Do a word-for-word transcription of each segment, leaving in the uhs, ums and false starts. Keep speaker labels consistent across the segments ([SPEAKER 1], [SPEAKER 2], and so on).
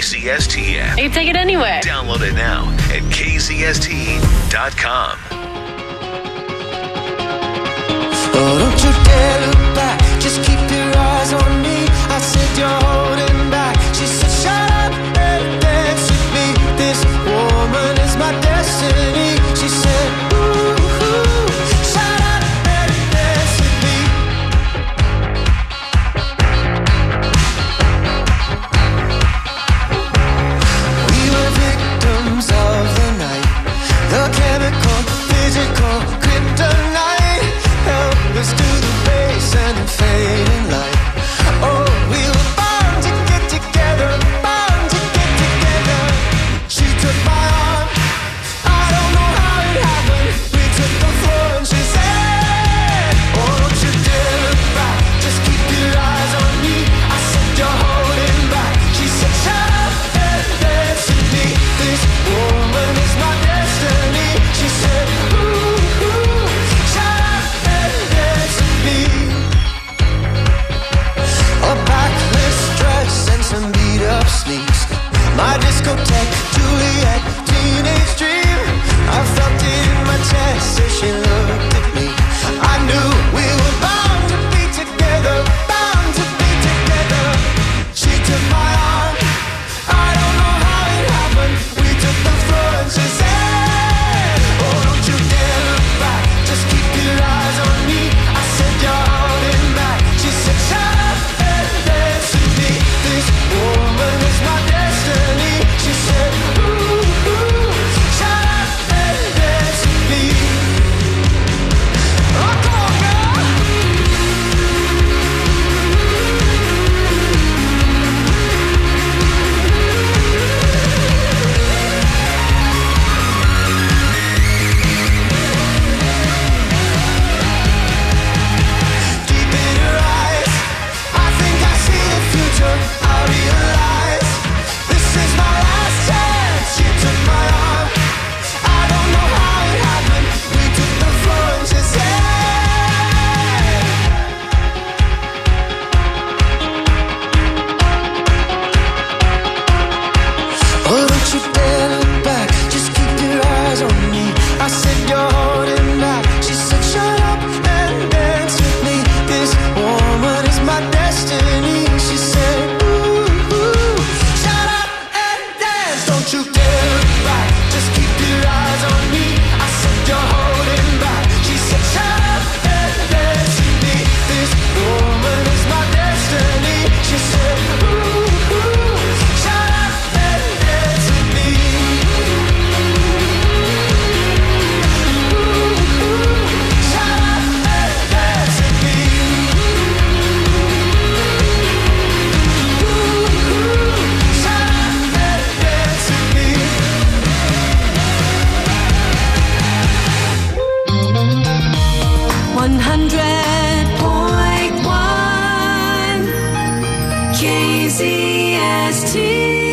[SPEAKER 1] Z S T app.
[SPEAKER 2] You can take it anywhere.
[SPEAKER 1] Download it now at K Z S T dot com.
[SPEAKER 3] Oh, don't you dare look back, just keep your eyes on me. I said you're holding back. She said shut up and dance with me. This woman is my destiny. She said ooh, ooh, shut up and dance with me. We were victims of the night, the chemical, physical, kryptonite. Help us to the base and the fading light. Oh, we were bound to get together, bound to get together. She took my arm, I don't know how it happened. We took the floor and she said, oh, don't you dare look back, just keep your eyes on me. I said you're holding back. She said shut up and dance with me. This woman is my destiny. She said ooh, ooh, shut up and dance with me. A backless dress and some beat up sneaks. My discotheque, Juliet, teenage dream. I felt it in my chest as she looked at me. I knew we were bound to be together, bound to be together. She took my arm, I don't know how it happened. We took the floor and she said, oh, don't you dare look back, just keep your eyes on me. I said you're holding back. She said shut up and dance with me. This woman is my destiny. She said ooh, ooh, shut up and dance with me. Oh, come on, girl. Deep in her eyes, I think I see the future. I realize this is my last chance. She took my arm, I don't know how it happened. We took the floor and she said, oh, don't you dare look back, just keep your eyes on me. I said you're holding back. She said shut up and dance with me. This woman is my destiny. She said ooh, ooh, shut up and dance. Don't you dare look back, just keep your eyes on me. I said you're holding back. She said shut up and dance with me. This woman is my destiny. She said ooh, ooh, shut up and dance with me. Ooh, ooh, shut up and dance with me. Ooh, ooh, shut up and dance with me.
[SPEAKER 4] one hundred point one K Z S T.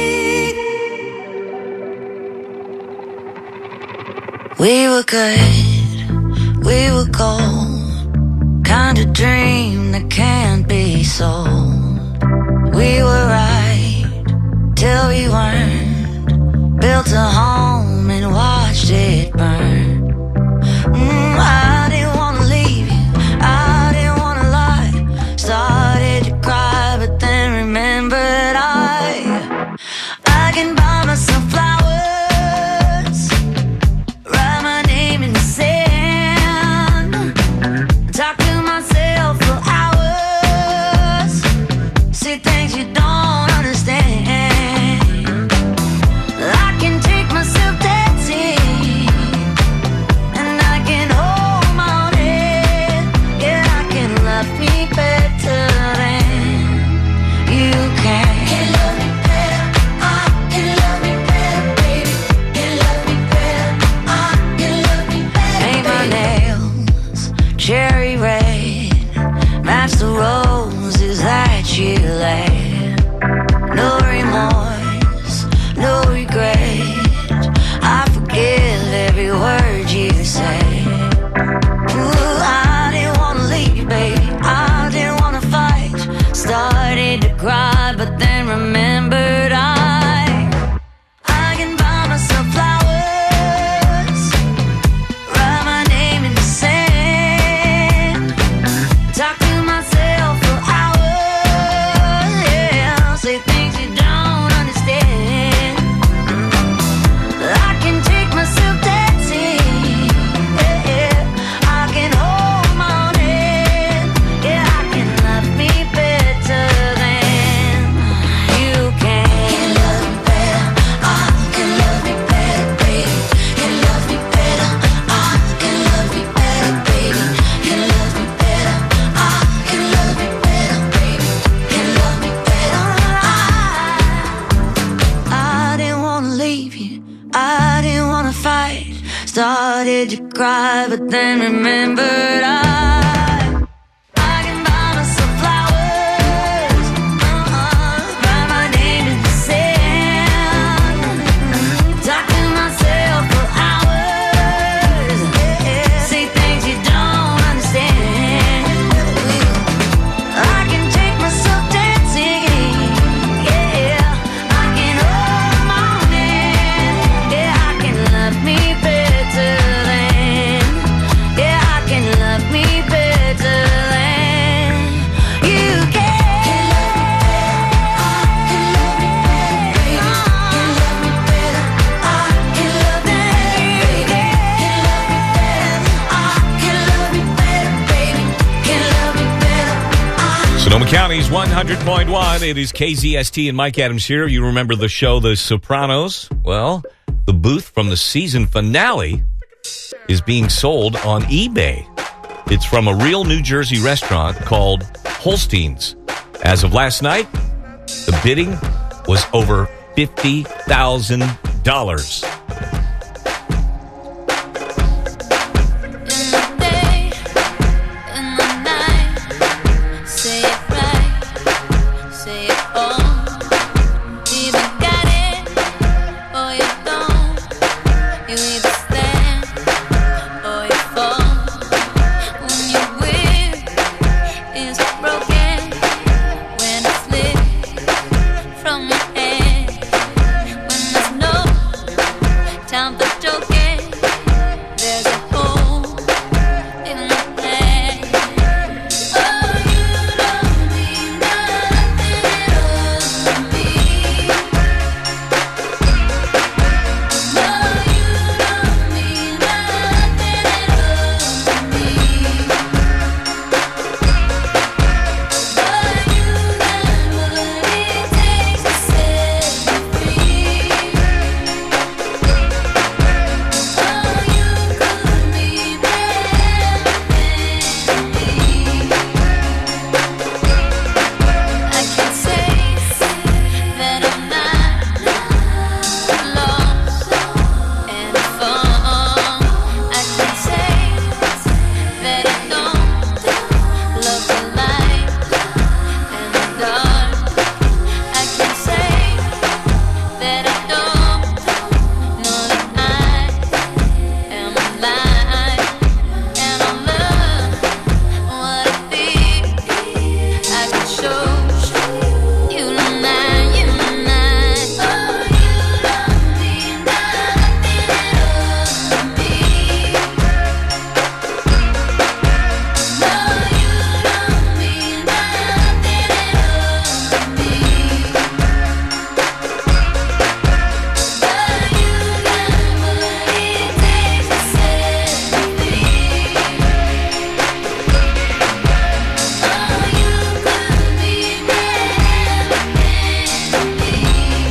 [SPEAKER 5] We were good, we were gold, kind of dream that can't be sold. We were right till we weren't, built a home and watched it burn. Mm, I didn't wanna leave you, I didn't wanna lie. Started to cry, but then remembered I I can buy myself flowers, write my name in the sand, talk to myself for hours, see things you don't understand. I can take myself dancing, and I can hold my own head. Yeah, I can love me better than you can. Can love me better, I can love me better, baby. Can love me better, I can love me better. Paint my nails cherry red, match the roses that you laid. No remorse, no regret, I forgive every word you say. Ooh, I didn't wanna leave, baby, I didn't wanna fight. Started to cry, but then remembered I did you cry, but then remembered I, I can buy myself flowers, uh-huh, write my name in the sand, talk to myself for hours, yeah, say things you don't understand. I can take myself dancing, yeah, I can hold my own hand, yeah, I can love me better than, yeah, I can love me better than you can. I can love me better, can love me better, I can love me better, can love me better, baby, can love me better.
[SPEAKER 2] Sonoma County's one hundred point one. It is K Z S T and Mike Adams here. You remember the show The Sopranos? Well, the booth from the season finale is being sold on eBay. It's from a real New Jersey restaurant called Holstein's. As of last night, the bidding was over fifty thousand dollars.
[SPEAKER 5] In the day, in the night, say it right, say it all. Either got it or you don't. You either stand or you fall. When your whip is broken, when it's lit from your head, when there's no time for joking, there's a hole in the plan. Oh, you don't mean nothing at all to me. No, you don't mean nothing at all to me. But you got what it takes to set me free. Oh, you could be better than me. I can say that I'm not lost and found. I can say that I don't love the light and the dark. I can say that I don't know that I am alive and I love what I feel. I can show you tonight, you tonight. Oh, you don't mean nothing at all to me. No, you don't mean nothing at all to me. But you got what it takes to set me free. Oh, you could be better than me.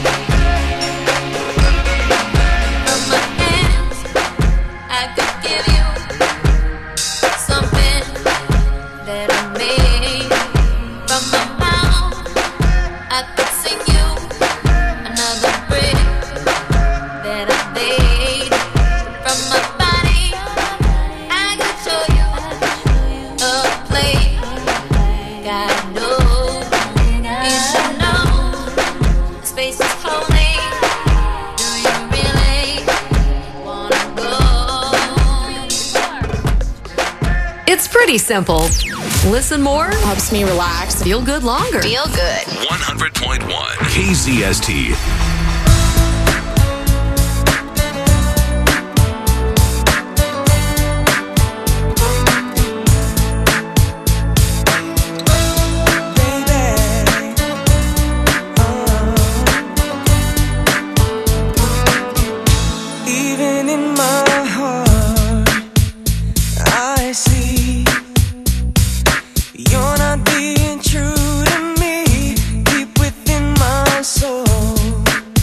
[SPEAKER 5] From my hands, I could give you something that I made. From my mouth, I could sing you another brick that I made. From my body, I could show you a place. Gotta know, you should know, the space is holy. Do you really wanna go?
[SPEAKER 6] It's pretty simple. Listen more,
[SPEAKER 7] Helps me relax.
[SPEAKER 6] feel good longer.
[SPEAKER 7] Feel good.
[SPEAKER 1] one hundred point one K Z S T.
[SPEAKER 3] Even in my heart, I see you're not being true to me. Deep within my soul,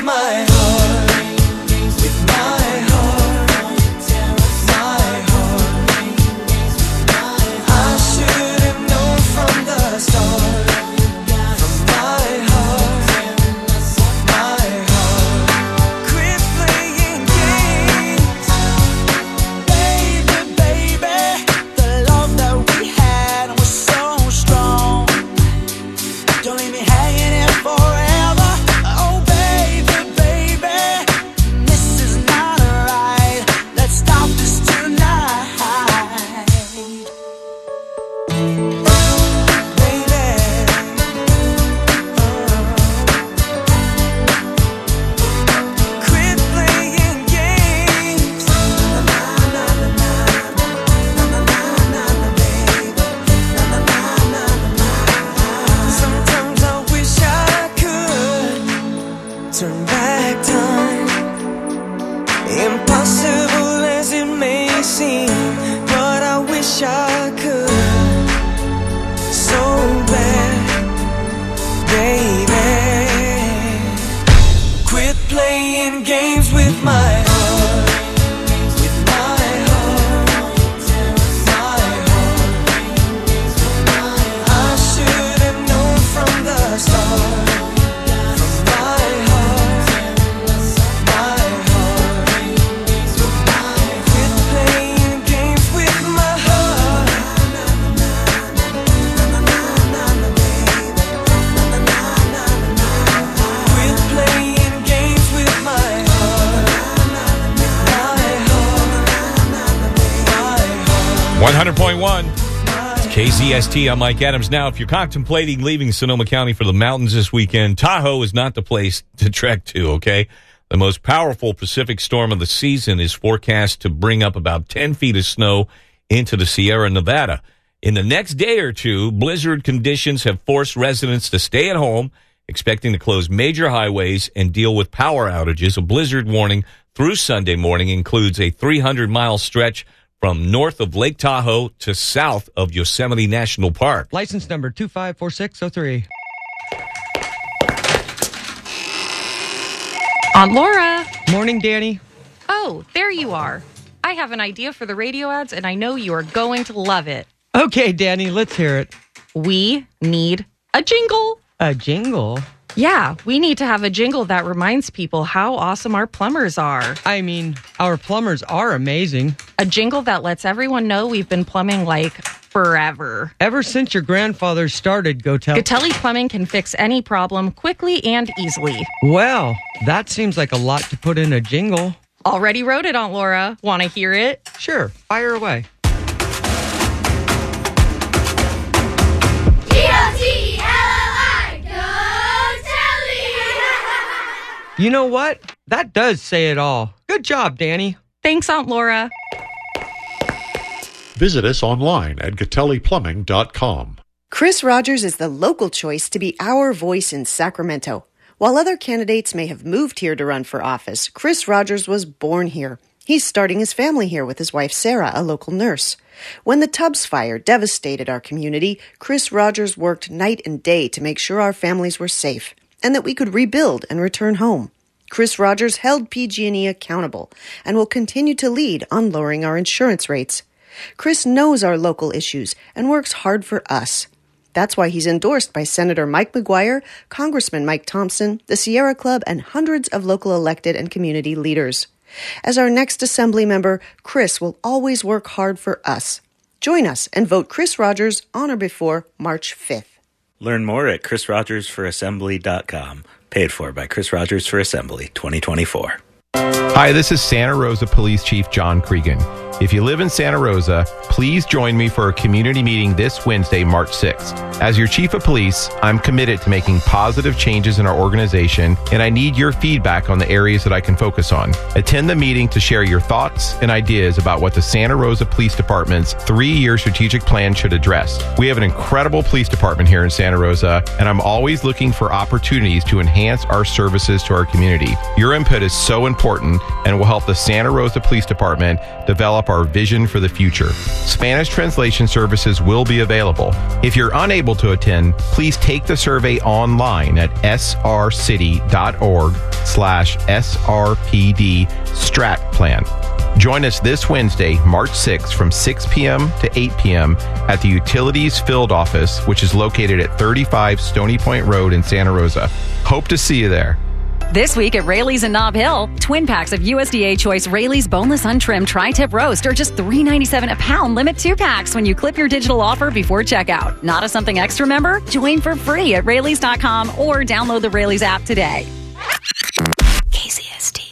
[SPEAKER 3] my heart, with my heart, my heart. I should have known from the start, from my heart, my heart. Quit playing games, baby, baby. The love that we had was so strong. Don't leave me hanging here forever. Oh, baby, baby, this is not right. Let's stop this tonight, baby. Quit playing games. Na na na na na na na na na na, baby. Na na na na na na. Sometimes I wish I could turn back time. Impossible as it may seem, but I wish I could so bad, baby. Quit playing games with my heart, with my heart, my heart. I should have known from the start, from my heart, my heart. Quit playing games with my heart. Quit playing games with my heart, my heart.
[SPEAKER 2] one hundred point one. It's K Z S T. I'm Mike Adams. Now, if you're contemplating leaving Sonoma County for the mountains this weekend, Tahoe is not the place to trek to, okay? The most powerful Pacific storm of the season is forecast to bring up about ten feet of snow into the Sierra Nevada. In the next day or two, blizzard conditions have forced residents to stay at home, expecting to close major highways and deal with power outages. A blizzard warning through Sunday morning includes a three hundred mile stretch from north of Lake Tahoe to south of Yosemite National Park.
[SPEAKER 7] License number two five four six zero three.
[SPEAKER 6] Aunt Laura.
[SPEAKER 7] Morning, Danny.
[SPEAKER 6] Oh, there you are. I have an idea for the radio ads, and I know you are going to love it.
[SPEAKER 7] Okay, Danny, let's hear it.
[SPEAKER 6] We need a jingle.
[SPEAKER 7] A jingle?
[SPEAKER 6] Yeah, we need to have a jingle that reminds people how awesome our plumbers are.
[SPEAKER 7] I mean, our plumbers are amazing.
[SPEAKER 6] A jingle that lets everyone know we've been plumbing like forever.
[SPEAKER 7] Ever since your grandfather started, Go Tell.
[SPEAKER 6] Gatelli Plumbing can fix any problem quickly and easily.
[SPEAKER 7] Well, that seems like a lot to put in a jingle.
[SPEAKER 6] Already wrote it, Aunt Laura. Want to hear it?
[SPEAKER 7] Sure, fire away. You know what? That does say it all. Good job, Danny.
[SPEAKER 6] Thanks, Aunt Laura.
[SPEAKER 8] Visit us online at gatelli plumbing dot com.
[SPEAKER 9] Chris Rogers is the local choice to be our voice in Sacramento. While other candidates may have moved here to run for office, Chris Rogers was born here. He's starting his family here with his wife, Sarah, a local nurse. When the Tubbs fire devastated our community, Chris Rogers worked night and day to make sure our families were safe and that we could rebuild and return home. Chris Rogers held P G and E accountable and will continue to lead on lowering our insurance rates. Chris knows our local issues and works hard for us. That's why he's endorsed by Senator Mike McGuire, Congressman Mike Thompson, the Sierra Club, and hundreds of local elected and community leaders. As our next assembly member, Chris will always work hard for us. Join us and vote Chris Rogers on or before March fifth.
[SPEAKER 10] Learn more at chris rogers for assembly dot com. Paid for by Chris Rogers for Assembly twenty twenty-four.
[SPEAKER 11] Hi, this is Santa Rosa Police Chief John Cregan. If you live in Santa Rosa, please join me for a community meeting this Wednesday, March sixth. As your Chief of Police, I'm committed to making positive changes in our organization, and I need your feedback on the areas that I can focus on. Attend the meeting to share your thoughts and ideas about what the Santa Rosa Police Department's three-year strategic plan should address. We have an incredible police department here in Santa Rosa, and I'm always looking for opportunities to enhance our services to our community. Your input is so important and will help the Santa Rosa Police Department develop workshop our vision for the future. Spanish translation services will be available. If you're unable to attend, please take the survey online at srcity.org slash SRPD Strat Plan. Join us this Wednesday, March sixth from six p.m. to eight p.m. at the Utilities Field Office, which is located at thirty-five Stony Point Road in Santa Rosa. Hope to see you there.
[SPEAKER 12] This week at Rayleigh's in Nob Hill, twin packs of U S D A Choice Rayleigh's boneless untrimmed tri-tip roast are just three ninety-seven a pound. Limit two packs when you clip your digital offer before checkout. Not a Something Extra member? Join for free at Rayleigh's dot com or download the Rayleigh's app today. K Z S T.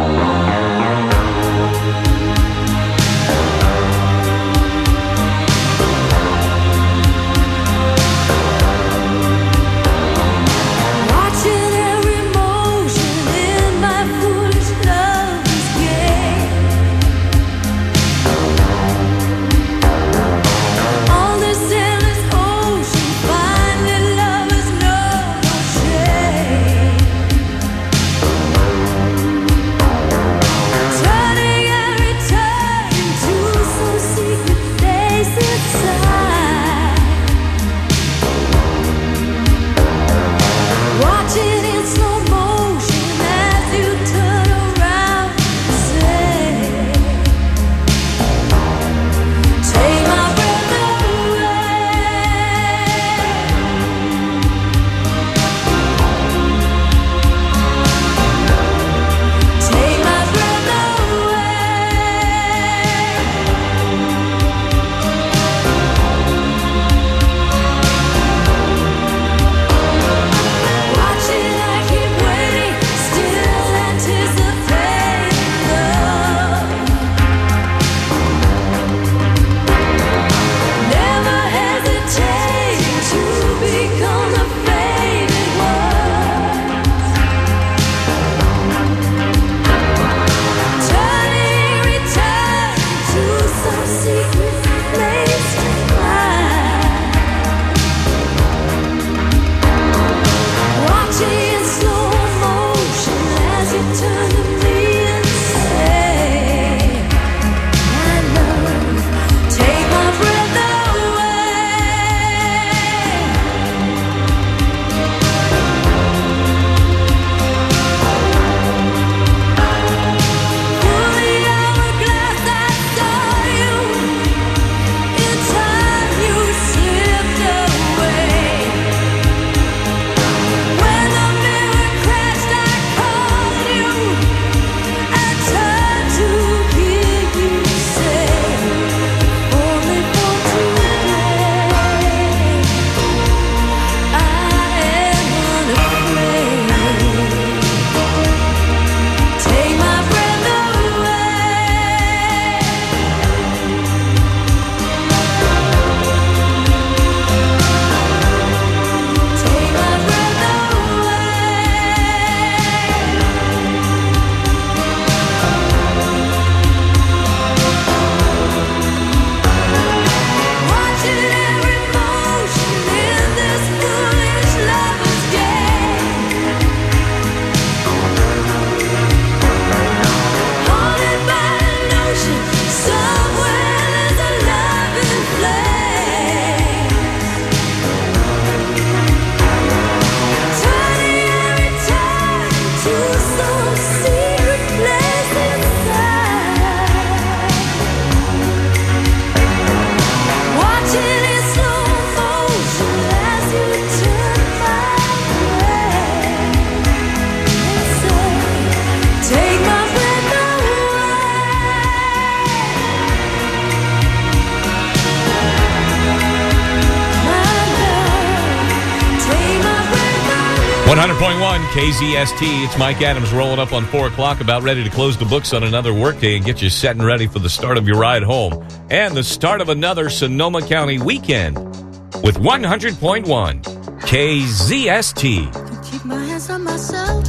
[SPEAKER 2] one hundred point one K Z S T. It's Mike Adams rolling up on four o'clock, about ready to close the books on another workday and get you set and ready for the start of your ride home and the start of another Sonoma County weekend with one hundred point one K Z S T.
[SPEAKER 13] Keep my hands on myself.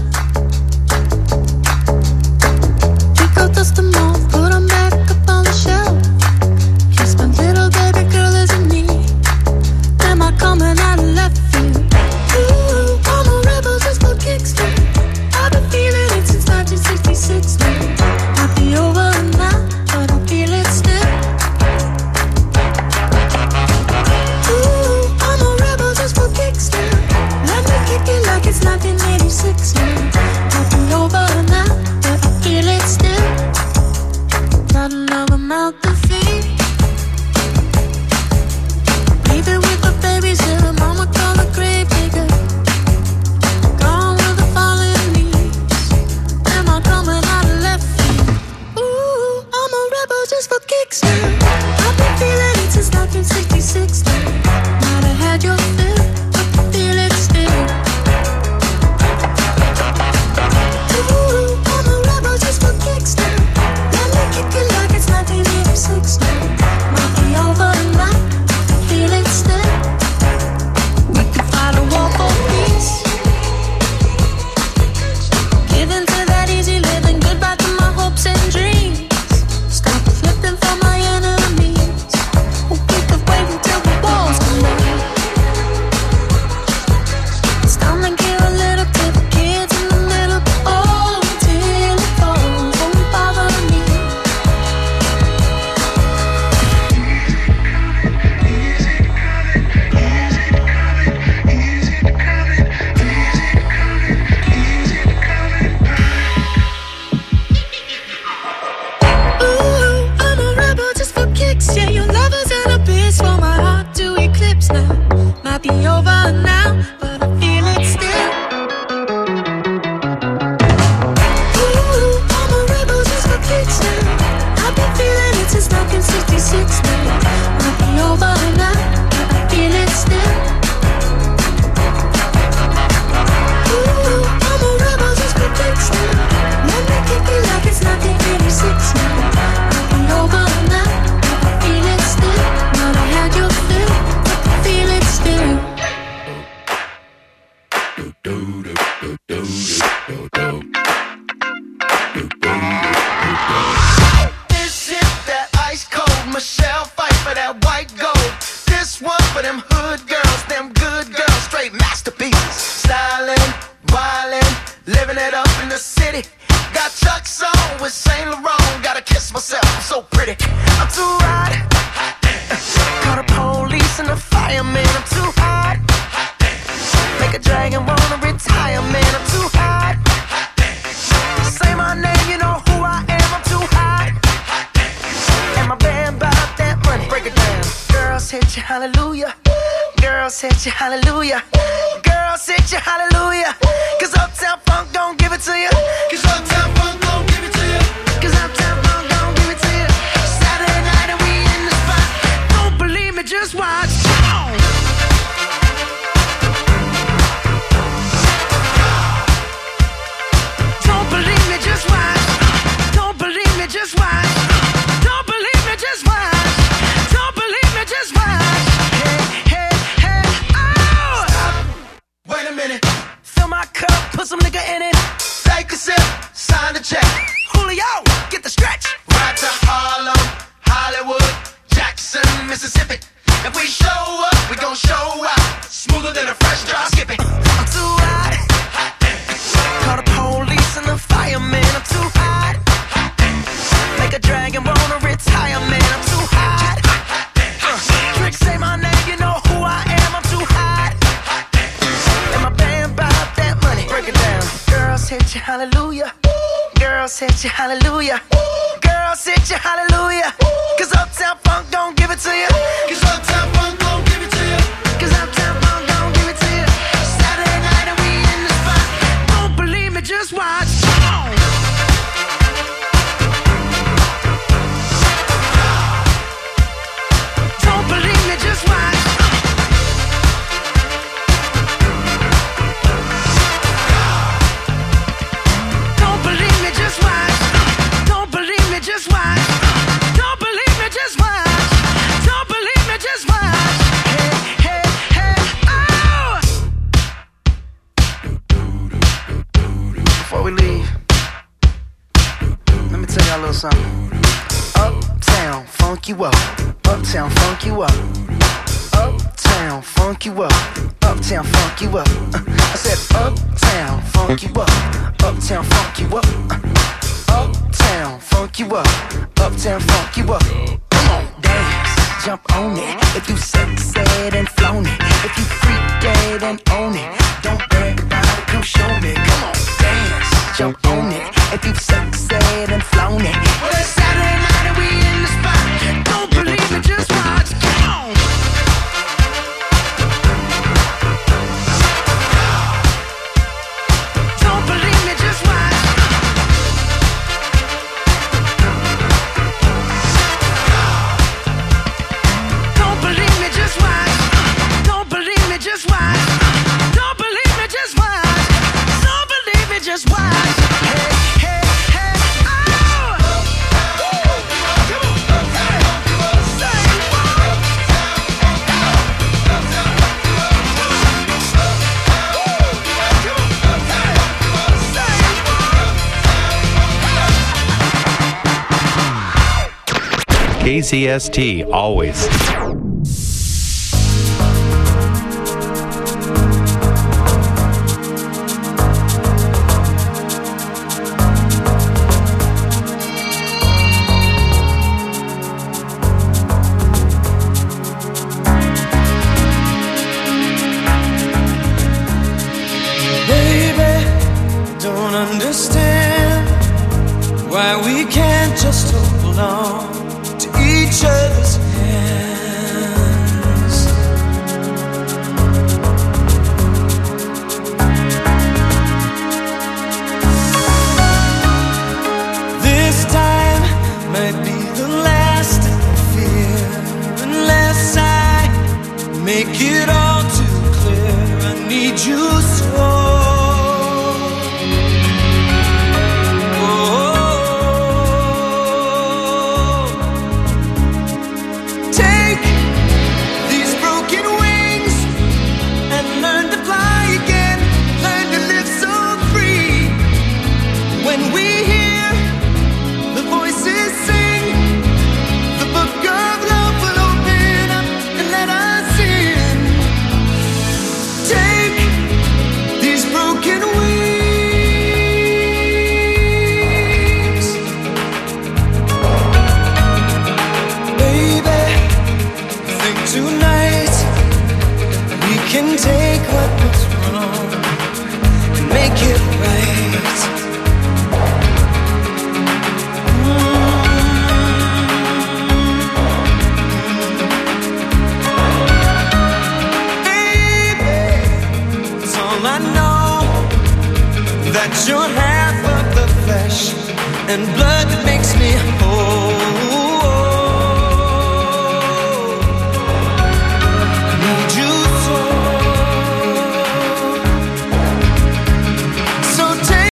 [SPEAKER 13] Pick out dust them all, put them back up on the shelf. Kiss my little baby girl isn't me. Am I coming out of left field? Ooh, all my rebels just for kickstart. I've been feeling it since nineteen sixty-six now. Might be over now, but I feel it
[SPEAKER 3] This is that ice cold Michelle fight for that white gold. This one for them hood girls, them good girls, straight masterpieces. Styling, wildin', living it up in the city. Got Chuck's on with Saint Laurent. Gotta kiss myself, I'm so pretty. I'm too hot. Call the police and the fireman. I'm too hot. Make a dragon wanna retire, man. I'm too hot. Say my name, you know who I am. I'm too hot. And my band bought that money. Break it down. Girls hit you, hallelujah. Girls hit you, hallelujah. Girls hit you, hallelujah. Cause Uptown Funk don't give it to you. Cause Uptown Funk don't give it to you. Cause Uptown Funk don't give it to you. Saturday night and we in the spot. Don't believe me, just watch. Come on. Don't believe me, just watch. Don't believe me, just watch. Don't believe me, just watch. Don't believe me, just watch. Hey, hey, hey, oh! Stop. Wait a minute. Fill my cup, put some nigga in it. Take a sip, sign the check. Julio, get the stretch. Ride to Harlem, Hollywood, Jackson, Mississippi. If we show up, we gon' show out. Smoother than a fresh drop. Skip it. I'm too hot. Call the police and the fireman. I'm too hot. Make a dragon wanna retire, man. I'm too hot. Uh, Trick say my name, you know who I am. I'm too hot. And my band bought that money. Break it down. Girls hit you, hallelujah. Girls hit you, hallelujah. Girls hit you, hallelujah. Cause Uptown Funk don't give it to you. Cause Uptown Funk don't give it to you. Cause Uptown Funk don't give it to you. Saturday night and we in the spot. Don't believe me, just watch. Come on. Don't believe me, just watch. Don't believe me, just watch. Don't believe me, just watch. Don't believe me, just watch. Don't believe me, just watch. Hey, hey, hey, oh! Before we leave, let me tell y'all a little something. Uptown, funk you up. Uptown, funk you up. Uptown, funk you up. Uptown, funk you up. Uh, I said uptown, funk you up. Uptown, funk you up. Uh, uptown, funk you up. Uptown, funk you up. Come on, dance, jump on it. If you sexed and flown it. If you freaked dead and own it. Don't brag about it, come show me. Come on, dance, jump on it. If you sexed and flown it. Well, it's Saturday night and we in the spot. Don't believe me, just watch. Come on. Don't believe me, just watch. Don't believe me, just watch. Don't believe me, just watch. Don't believe me, just watch. Don't believe me, just watch. Hey, hey, hey, oh!
[SPEAKER 11] K Z S T, always.
[SPEAKER 3] Baby, don't understand why we can't just hold on to each other's hands. This time might be the last I fear, unless I make it all too clear. I need you so. Oh, that you're half of the flesh and blood that makes me whole.